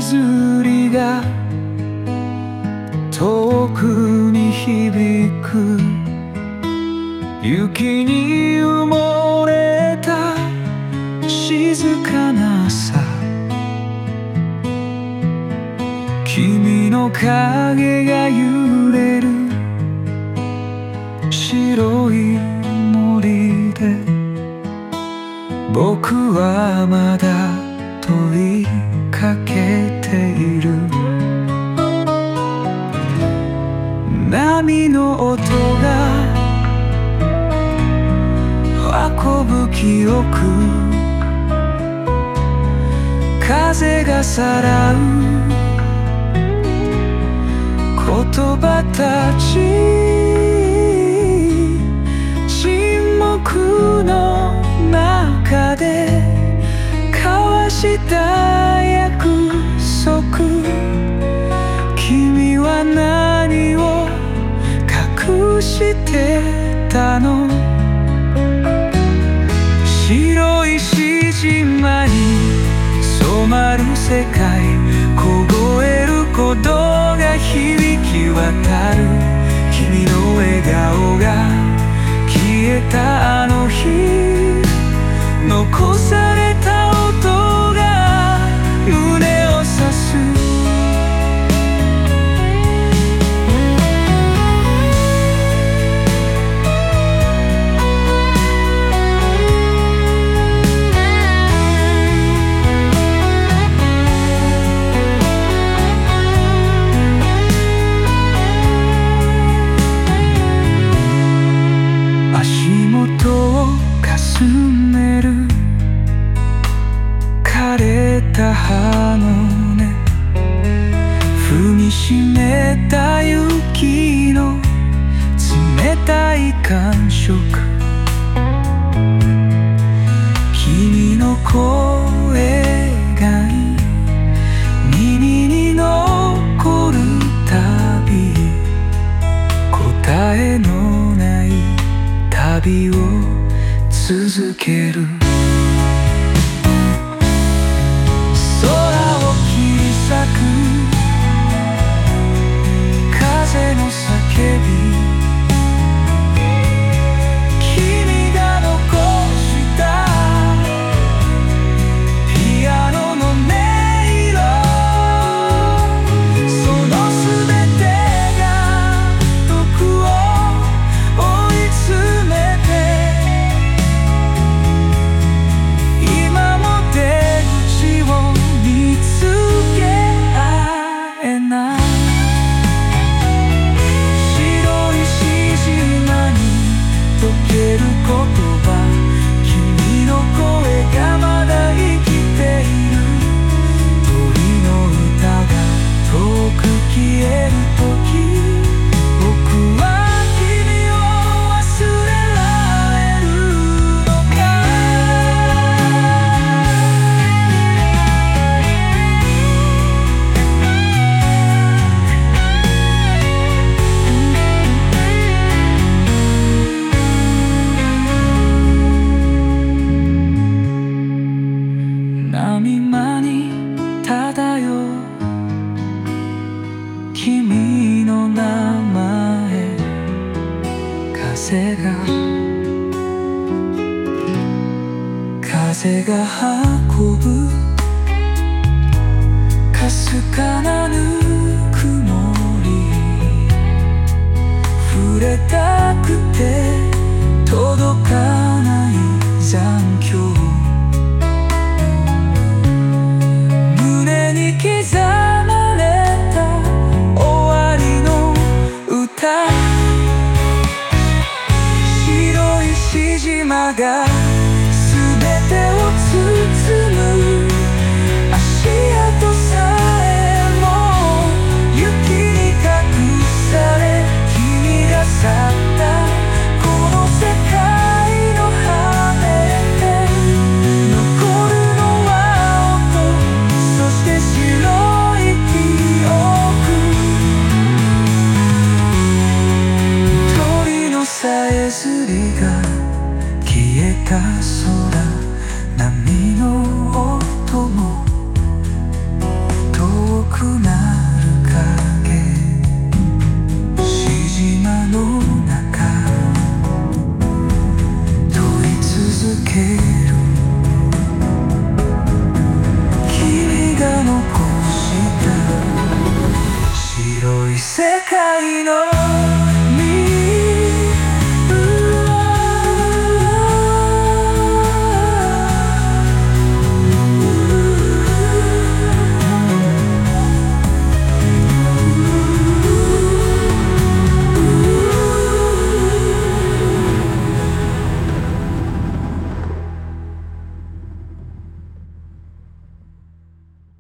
綴りが遠くに響く。雪に埋もれた静かな朝、君の影が揺れる白い森で、僕はまだ問いかけている。波の音が運ぶ記憶、風がさらう言葉たち、沈黙の中で交わした約束。君は何を隠してたの？白いしまに染まる世界、凍える鼓動が響き渡る。君の笑顔が消えたあの日、残された音が胸を刺す。枯れた葉の根、踏みしめた雪の冷たい感触。君の声が耳に残るたび、答えのない旅を続ける。風の叫び、君が残したピアノの音色、その全てが僕を追い詰めて、今も出口を見つけ合えない。溶ける言葉、君の声がまだ生きている。鳥の歌が遠く消える時、僕は君を忘れられるのか。波間に漂う君の名前、風が運ぶかすかなぬくもり、触れたくて届かない残響、刻まれた終わりの歌。白いしじまが全てを包む、足跡さえも雪に隠され、君が去ったこの世界の羽で残るのは音、そして白い記憶。鳥のさえずりが消えた空、波の音も遠くなる影、しじまの中問い続ける。君が残した白い世界の